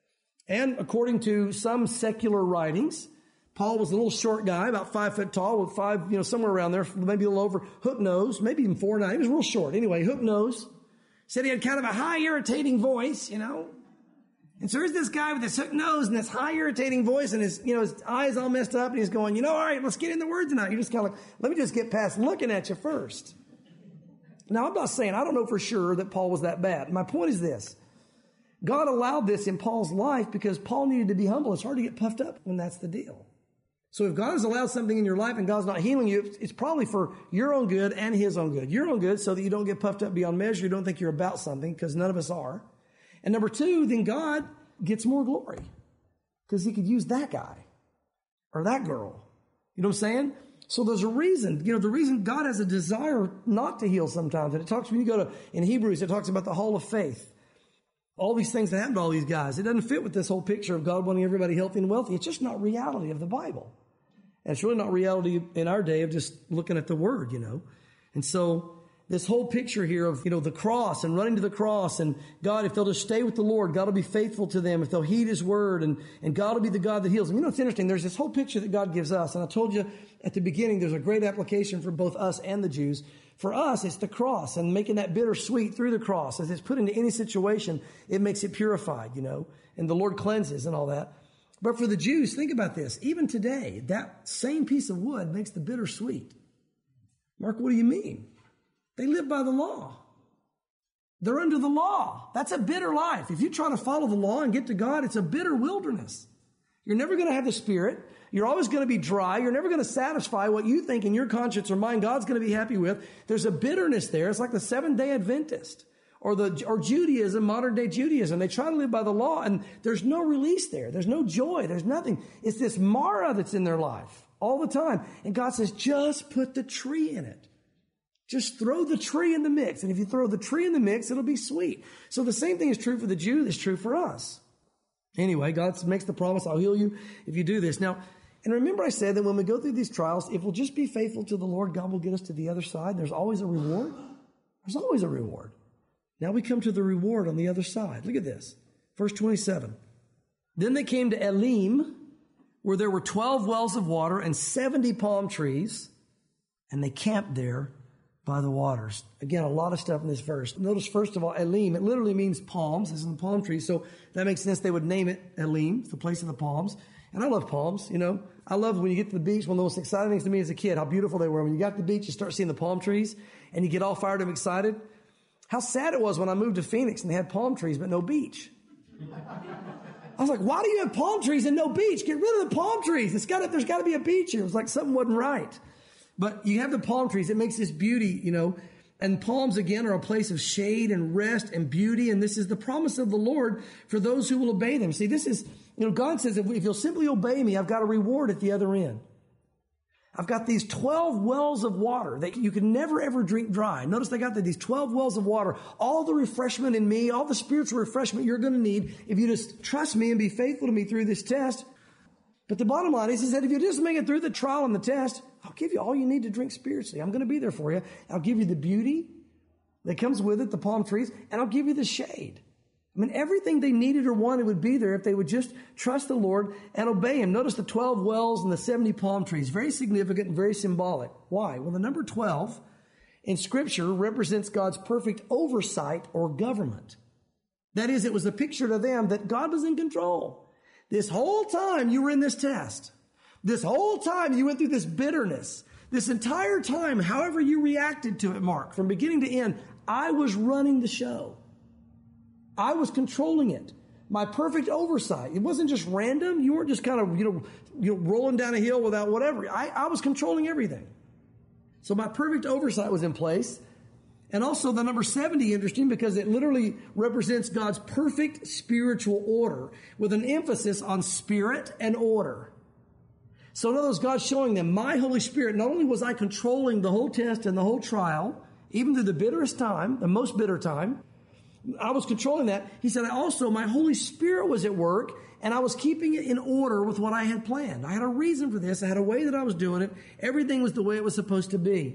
And according to some secular writings, Paul was a little short guy, about five foot tall, with five, you know, somewhere around there, maybe a little over, hook nose, maybe even four nine. He was real short. Anyway, hook nose. Said he had kind of a high irritating voice, you know. And so here's this guy with this hook nose and this high irritating voice and his, you know, his eyes all messed up, and he's going, you know, all right, let's get in the word tonight. You're just kind of like, let me just get past looking at you first. Now, I'm not saying, I don't know for sure that Paul was that bad. My point is this. God allowed this in Paul's life because Paul needed to be humble. It's hard to get puffed up when that's the deal. So if God has allowed something in your life and God's not healing you, it's probably for your own good and his own good. Your own good so that you don't get puffed up beyond measure. You don't think you're about something, because none of us are. And number two, then God gets more glory because he could use that guy or that girl. You know what I'm saying? So there's a reason. You know, the reason God has a desire not to heal sometimes. And it talks, when you go to, in Hebrews, it talks about the hall of faith. All these things that happen to all these guys. It doesn't fit with this whole picture of God wanting everybody healthy and wealthy. It's just not reality of the Bible. And it's really not reality in our day of just looking at the word, you know. And so this whole picture here of, you know, the cross and running to the cross, and God, if they'll just stay with the Lord, God will be faithful to them. If they'll heed his word, and, and God will be the God that heals them. You know, it's interesting. There's this whole picture that God gives us. And I told you at the beginning, there's a great application for both us and the Jews. For us, it's the cross and making that bitter sweet through the cross. As it's put into any situation, it makes it purified, you know, and the Lord cleanses and all that. But for the Jews, think about this. Even today, that same piece of wood makes the bitter sweet. Mark, what do you mean? They live by the law. They're under the law. That's a bitter life. If you try to follow the law and get to God, it's a bitter wilderness. You're never going to have the Spirit. You're always going to be dry. You're never going to satisfy what you think in your conscience or mind God's going to be happy with. There's a bitterness there. It's like the Seventh-day Adventist. Or the or Judaism, modern day Judaism. They try to live by the law, and there's no release there. There's no joy. There's nothing. It's this Mara that's in their life all the time. And God says, just put the tree in it. Just throw the tree in the mix. And if you throw the tree in the mix, it'll be sweet. So the same thing is true for the Jew that's true for us. Anyway, God makes the promise, I'll heal you if you do this. Now, and remember I said that when we go through these trials, if we'll just be faithful to the Lord, God will get us to the other side. There's always a reward. There's always a reward. Now we come to the reward on the other side. Look at this. Verse twenty-seven. Then they came to Elim, where there were twelve wells of water and seventy palm trees, and they camped there by the waters. Again, a lot of stuff in this verse. Notice, first of all, Elim, it literally means palms. This is the palm tree. So that makes sense. They would name it Elim. It's the place of the palms. And I love palms, you know. I love when you get to the beach. One of the most exciting things to me as a kid, how beautiful they were. When you got to the beach, you start seeing the palm trees, and you get all fired up excited. How sad it was when I moved to Phoenix and they had palm trees but no beach. I was like, why do you have palm trees and no beach? Get rid of the palm trees. It's got to, there's got to be a beach here. It was like something wasn't right. But you have the palm trees. It makes this beauty, you know. And palms, again, are a place of shade and rest and beauty. And this is the promise of the Lord for those who will obey them. See, this is, you know, God says, if, if you'll simply obey me, I've got a reward at the other end. I've got these twelve wells of water that you can never, ever drink dry. Notice they got these twelve wells of water. All the refreshment in me, all the spiritual refreshment you're going to need if you just trust me and be faithful to me through this test. But the bottom line is, is that if you just make it through the trial and the test, I'll give you all you need to drink spiritually. I'm going to be there for you. I'll give you the beauty that comes with it, the palm trees, and I'll give you the shade. I mean, everything they needed or wanted would be there if they would just trust the Lord and obey him. Notice the twelve wells and the seventy palm trees. Very significant and very symbolic. Why? Well, the number twelve in Scripture represents God's perfect oversight or government. That is, it was a picture to them that God was in control. This whole time you were in this test. This whole time you went through this bitterness. This entire time, however you reacted to it, Mark, from beginning to end, I was running the show. I was controlling it. my perfect oversight. It wasn't just random. You weren't just kind of, you know, you know rolling down a hill without whatever. I, I was controlling everything. So my perfect oversight was in place. And also the number seventy, interesting, because it literally represents God's perfect spiritual order with an emphasis on spirit and order. So in other words, God's showing them, my Holy Spirit, not only was I controlling the whole test and the whole trial, even through the bitterest time, the most bitter time, I was controlling that. He said, also, my Holy Spirit was at work, and I was keeping it in order with what I had planned. I had a reason for this. I had a way that I was doing it. Everything was the way it was supposed to be.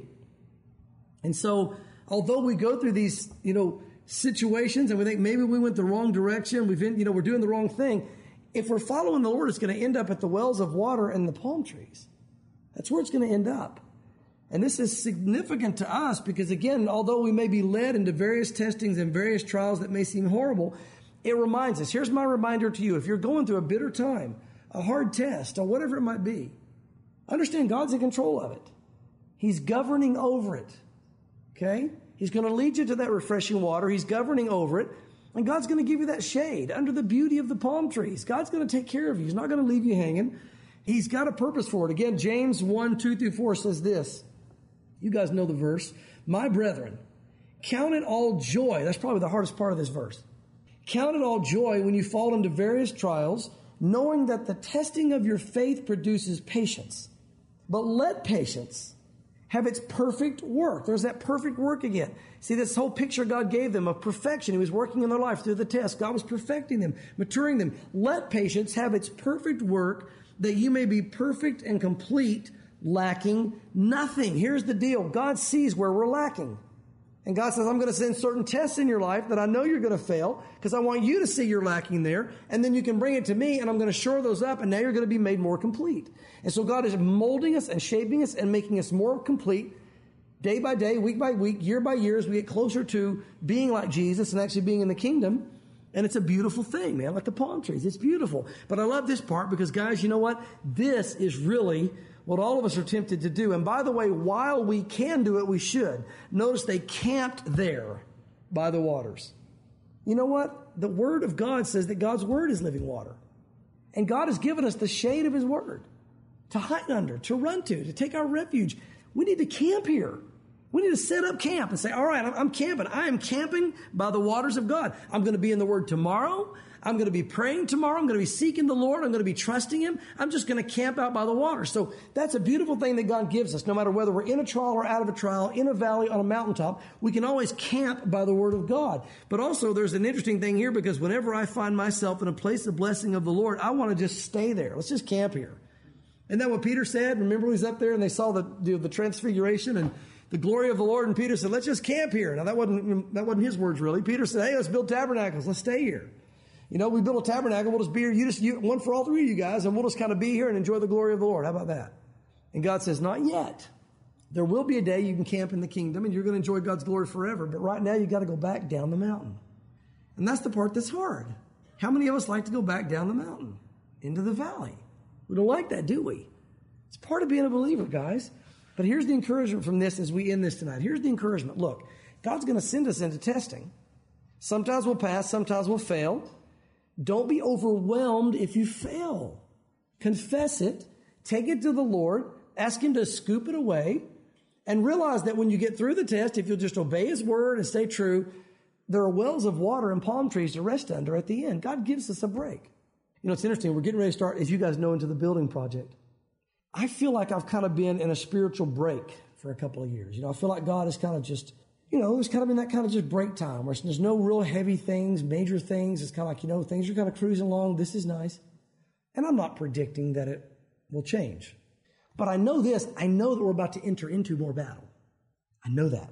And so, although we go through these, you know, situations and we think maybe we went the wrong direction, we've been, you know, we're doing the wrong thing. If we're following the Lord, it's going to end up at the wells of water and the palm trees. That's where it's going to end up. And this is significant to us because, again, although we may be led into various testings and various trials that may seem horrible, it reminds us. Here's my reminder to you. If you're going through a bitter time, a hard test, or whatever it might be, understand God's in control of it. He's governing over it. Okay? He's going to lead you to that refreshing water. He's governing over it. And God's going to give you that shade under the beauty of the palm trees. God's going to take care of you. He's not going to leave you hanging. He's got a purpose for it. Again, James one, two through four says this. You guys know the verse. My brethren, count it all joy. That's probably the hardest part of this verse. Count it all joy when you fall into various trials, knowing that the testing of your faith produces patience. But let patience have its perfect work. There's that perfect work again. See, this whole picture God gave them of perfection. He was working in their life through the test. God was perfecting them, maturing them. Let patience have its perfect work, that you may be perfect and complete, lacking nothing. Here's the deal. God sees where we're lacking. And God says, I'm going to send certain tests in your life that I know you're going to fail because I want you to see you're lacking there. And then you can bring it to me and I'm going to shore those up and now you're going to be made more complete. And so God is molding us and shaping us and making us more complete day by day, week by week, year by year as we get closer to being like Jesus and actually being in the kingdom. And it's a beautiful thing, man, like the palm trees. It's beautiful. But I love this part because, guys, you know what? This is really what all of us are tempted to do. And by the way, while we can do it, we should. Notice they camped there by the waters. You know what? The Word of God says that God's Word is living water. And God has given us the shade of His Word to hide under, to run to, to take our refuge. We need to camp here. We need to set up camp and say, all right, I'm, I'm camping. I am camping by the waters of God. I'm going to be in the Word tomorrow. I'm going to be praying tomorrow. I'm going to be seeking the Lord. I'm going to be trusting Him. I'm just going to camp out by the water. So that's a beautiful thing that God gives us. No matter whether we're in a trial or out of a trial, in a valley, on a mountaintop, we can always camp by the Word of God. But also there's an interesting thing here because whenever I find myself in a place of blessing of the Lord, I want to just stay there. Let's just camp here. Isn't that what Peter said? Remember he was up there and they saw the, the, the transfiguration and the glory of the Lord, and Peter said, let's just camp here. Now, that wasn't, that wasn't his words, really. Peter said, hey, let's build tabernacles. Let's stay here. You know, we build a tabernacle. We'll just be here. You just, you, one for all three of you guys, and we'll just kind of be here and enjoy the glory of the Lord. How about that? And God says, not yet. There will be a day you can camp in the kingdom, and you're going to enjoy God's glory forever. But right now, you got to go back down the mountain. And that's the part that's hard. How many of us like to go back down the mountain into the valley? We don't like that, do we? It's part of being a believer, guys. But here's the encouragement from this as we end this tonight. Here's the encouragement. Look, God's going to send us into testing. Sometimes we'll pass, sometimes we'll fail. Don't be overwhelmed if you fail. Confess it, take it to the Lord, ask Him to scoop it away, and realize that when you get through the test, if you'll just obey His word and stay true, there are wells of water and palm trees to rest under at the end. God gives us a break. You know, it's interesting. We're getting ready to start, as you guys know, into the building project. I feel like I've kind of been in a spiritual break for a couple of years. You know, I feel like God is kind of just, you know, it's kind of in that kind of just break time where there's no real heavy things, major things. It's kind of like, you know, things are kind of cruising along. This is nice. And I'm not predicting that it will change. But I know this. I know that we're about to enter into more battle. I know that.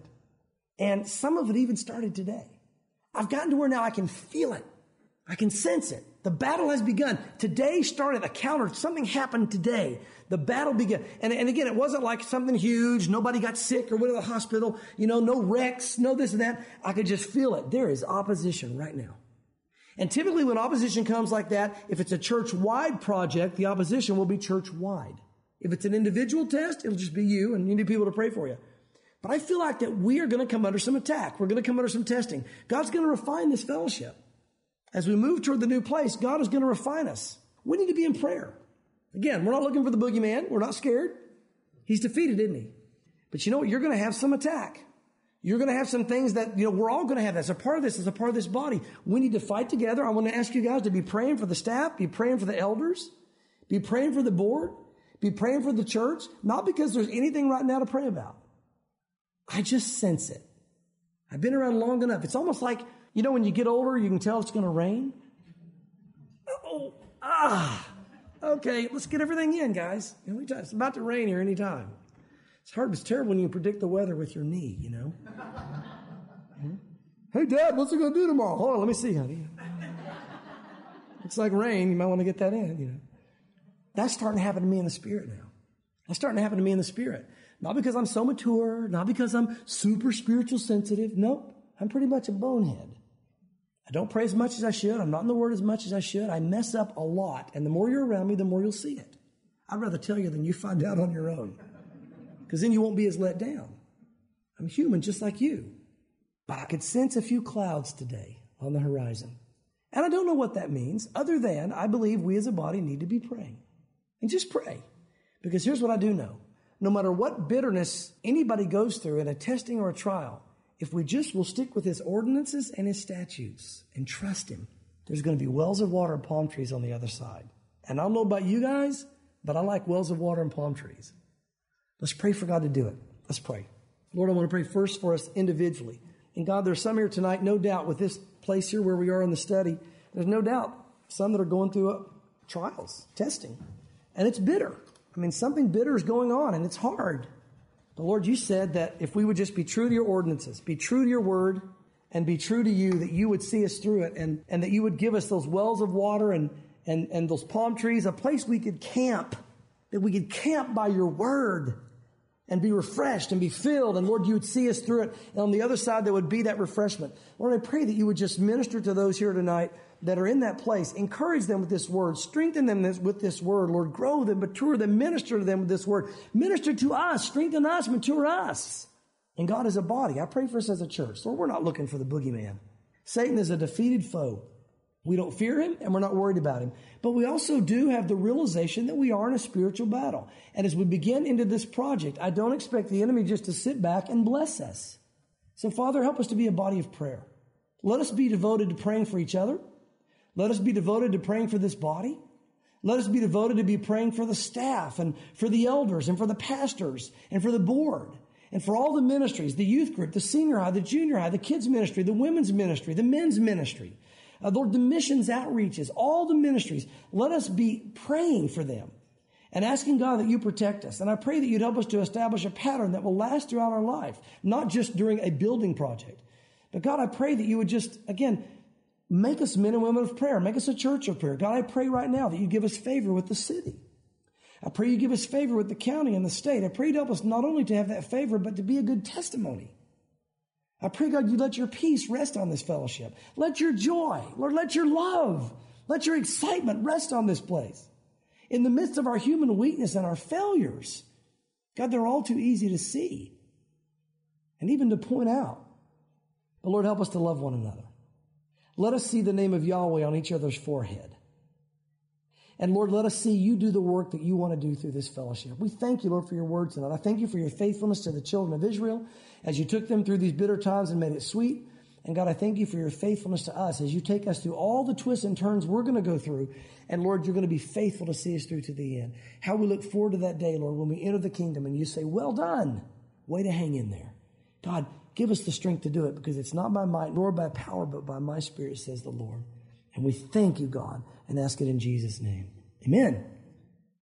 And some of it even started today. I've gotten to where now I can feel it. I can sense it. The battle has begun. Today started a counter. Something happened today. The battle began. And, and again, it wasn't like something huge. Nobody got sick or went to the hospital. You know, no wrecks, no this and that. I could just feel it. There is opposition right now. And typically when opposition comes like that, if it's a church-wide project, the opposition will be church-wide. If it's an individual test, it'll just be you and you need people to pray for you. But I feel like that we are going to come under some attack. We're going to come under some testing. God's going to refine this fellowship. As we move toward the new place, God is going to refine us. We need to be in prayer. Again, we're not looking for the boogeyman. We're not scared. He's defeated, isn't he? But you know what? You're going to have some attack. You're going to have some things that, you know, we're all going to have. That's a part of this. It's a part of this body. We need to fight together. I want to ask you guys to be praying for the staff, be praying for the elders, be praying for the board, be praying for the church. Not because there's anything right now to pray about. I just sense it. I've been around long enough. It's almost like, you know, when you get older, you can tell it's going to rain. Oh, ah, okay, let's get everything in, guys. It's about to rain here any time. It's hard, it's terrible when you predict the weather with your knee, you know. Hey, Dad, what's it going to do tomorrow? Hold on, let me see, honey. It's like rain. You might want to get that in, you know. That's starting to happen to me in the spirit now. That's starting to happen to me in the spirit. Not because I'm so mature, not because I'm super spiritual sensitive. Nope, I'm pretty much a bonehead. I don't pray as much as I should. I'm not in the Word as much as I should. I mess up a lot. And the more you're around me, the more you'll see it. I'd rather tell you than you find out on your own. Because then you won't be as let down. I'm human just like you. But I could sense a few clouds today on the horizon. And I don't know what that means, other than I believe we as a body need to be praying. And just pray. Because here's what I do know. No matter what bitterness anybody goes through in a testing or a trial, if we just will stick with His ordinances and His statutes and trust Him, there's going to be wells of water and palm trees on the other side. And I don't know about you guys, but I like wells of water and palm trees. Let's pray for God to do it. Let's pray. Lord, I want to pray first for us individually. And God, there's some here tonight, no doubt, with this place here where we are in the study, there's no doubt some that are going through uh, trials, testing. And it's bitter. I mean, something bitter is going on, and it's hard. But Lord, you said that if we would just be true to your ordinances, be true to your word, and be true to you, that you would see us through it, and, and that you would give us those wells of water and, and, and those palm trees, a place we could camp, that we could camp by your word and be refreshed and be filled. And Lord, you would see us through it. And on the other side, there would be that refreshment. Lord, I pray that you would just minister to those here tonight that are in that place. Encourage them with this word. Strengthen them with this word. Lord, grow them, mature them, minister to them with this word. Minister to us, strengthen us, mature us. And God is a body. I pray for us as a church. Lord, we're not looking for the boogeyman. Satan is a defeated foe. We don't fear him, and we're not worried about him. But we also do have the realization that we are in a spiritual battle. And as we begin into this project, I don't expect the enemy just to sit back and bless us. So, Father, help us to be a body of prayer. Let us be devoted to praying for each other. Let us be devoted to praying for this body. Let us be devoted to be praying for the staff and for the elders and for the pastors and for the board and for all the ministries, the youth group, the senior high, the junior high, the kids ministry, the women's ministry, the men's ministry. Uh, Lord, the missions outreaches, all the ministries, let us be praying for them and asking God that you protect us. And I pray that you'd help us to establish a pattern that will last throughout our life, not just during a building project. But God, I pray that you would just, again, make us men and women of prayer. Make us a church of prayer. God, I pray right now that you give us favor with the city. I pray you give us favor with the county and the state. I pray you'd help us not only to have that favor, but to be a good testimony. I pray, God, you let your peace rest on this fellowship. Let your joy, Lord, let your love, let your excitement rest on this place. In the midst of our human weakness and our failures, God, they're all too easy to see and even to point out. But Lord, help us to love one another. Let us see the name of Yahweh on each other's forehead. And Lord, let us see you do the work that you want to do through this fellowship. We thank you, Lord, for your word tonight. I thank you for your faithfulness to the children of Israel as you took them through these bitter times and made it sweet. And God, I thank you for your faithfulness to us as you take us through all the twists and turns we're going to go through. And Lord, you're going to be faithful to see us through to the end. How we look forward to that day, Lord, when we enter the kingdom and you say, well done. Way to hang in there. God, give us the strength to do it because it's not by might nor by power, but by my spirit, says the Lord. And we thank you, God, and ask it in Jesus' name. Amen.